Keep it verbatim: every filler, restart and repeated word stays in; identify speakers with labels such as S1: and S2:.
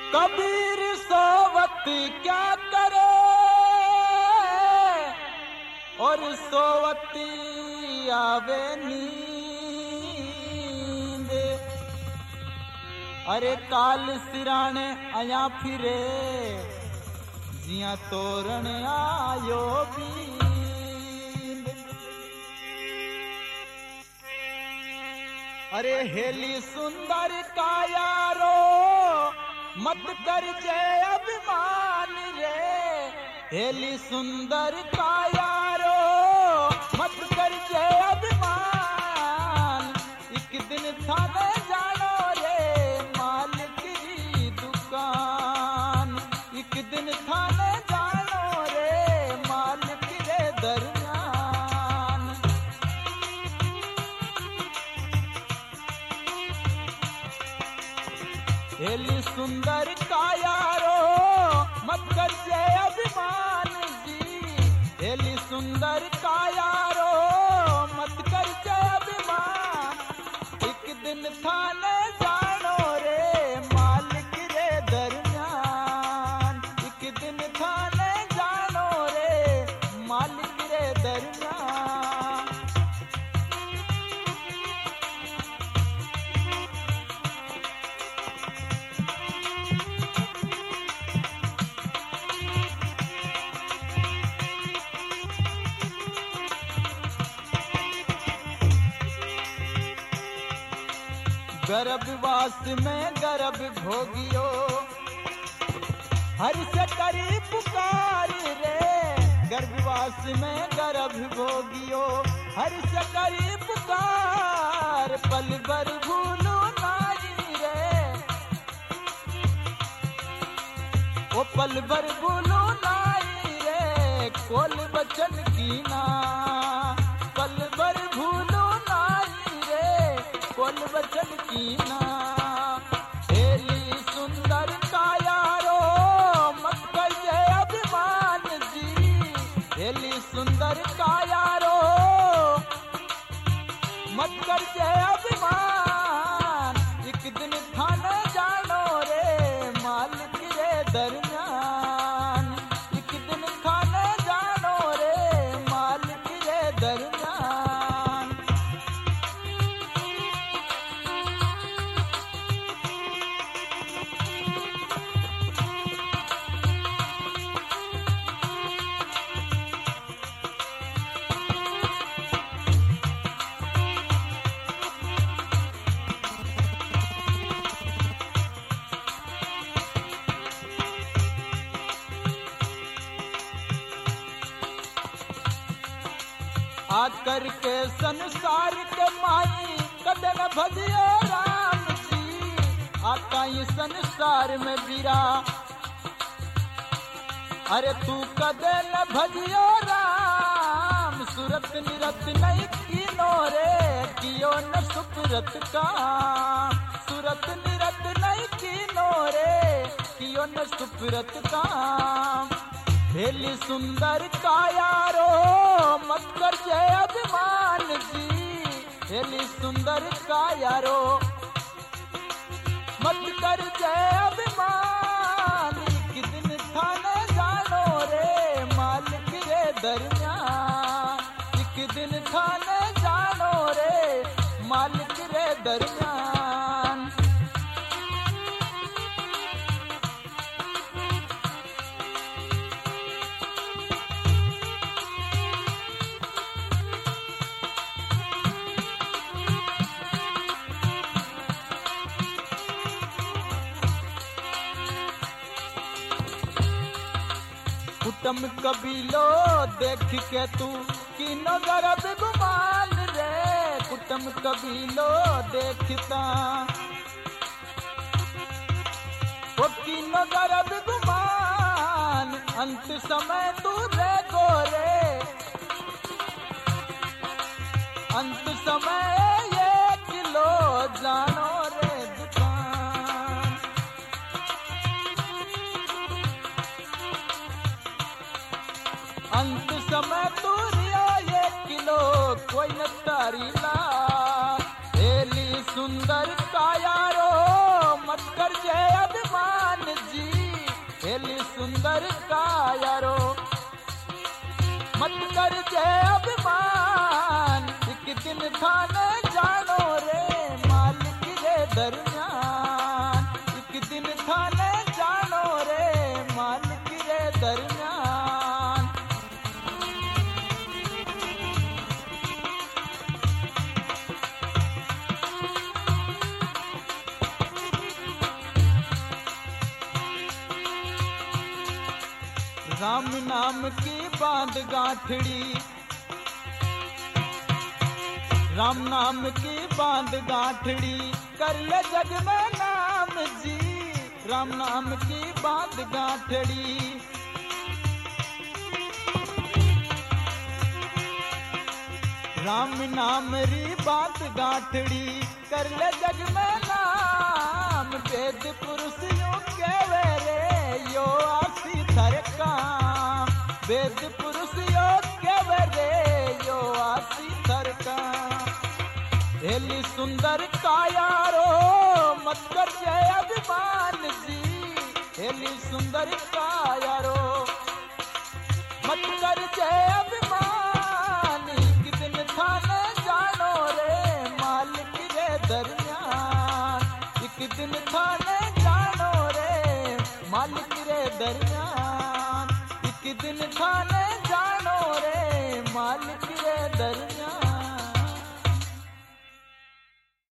S1: कबीर सोवत क्या करे और सोवती आवे नींद। अरे काल सिराने आया फिरे जिया तोरण आयो बींद। अरे हेली सुंदर का यारो मत कर जय अभिमान रे। हेली सुंदर का यारो मत कर जय अभिमान। एक दिन थाने जानो रे मालिक की दुकान। एक दिन थाने जानो रे मालिक रे दरमियान। हेली सुंदर का यारो मत कर जय अभिमान जी। हेली सुंदर का यारो मत कर जय अभिमान। एक दिन थाने जानो रे मालिक रे दरमियान। एक दिन थाने जानो रे मालिक रे दरमियान। गर्भवास में गर्भ भोगियो हर से करी पुकार रे। गर्भवास में गर्भ भोगियो हर से करी पुकार। पल भर भूलो नाई रे ओ पल भर भूलो नाई रे कोल बचन की ना। पल भर भूलो नाई रे कोल बचन की ना। हेली सुंदर का यारो मत कर जय अभिमान जी। हेली सुंदर का यारो मत कर जय अभिमान। एक दिन थाने जानो रे मालिक रे दरमियान। एक दिन थाने जानो रे मालिक रे दरमियान। आकर के संसार के माई कदे न भजियो राम जी। आता ही संसार में बीरा अरे तू कदे न भजियो राम। सूरत निरत नहीं कीनो रे कियो न सुपरत काम। सूरत निरत नहीं कीनो रे कियो न सुपरत काम। हेली सुंदर का यारो मत कर जय अभिमान जी। हेली सुंदर का यारो मत कर जय अभिमान। एक दिन थाने जानो रे मालिक रे दरमियान। एक दिन थाने जानो रे मालिक रे दरमियान। कुटुम कबीलो देख के तू किनो गर्भ गुमान रे। कुटुम कबीलो देखता वो किनो गर्भ गुमान। अंत समय तू रे गोरे अंत समय ये किलो जानो रे दुकान। अंत समय तू रियो एक किलो कोई न तारी ला। हेली सुंदर का यारो मत कर जय अभिमान दरम्यान, एक दिन थाने जानो रे मालिक रे दरम्यान। राम नाम की बांध गांठड़ी, राम नाम की बांध गांठड़ी कर ले जग में नाम जी, राम नाम की बांध गांठड़ी। राम नाम री बांध गांठड़ी कर ले जग में नाम, वेद पुरुष यूं कहवे रे यो आसी थर काम, वेद पुरुष यो कहवे रे यो आसी थर काम। हेली सुंदर कायारो मत कर जय अभिमान जी, हेली सुंदर कायारो मत कर जय अभिमान, कितने थाने जानो रे मालिक रे दरम्यान, एक दिन थाने जानो रे मालिक रे दरम्यान, एक दिन थाने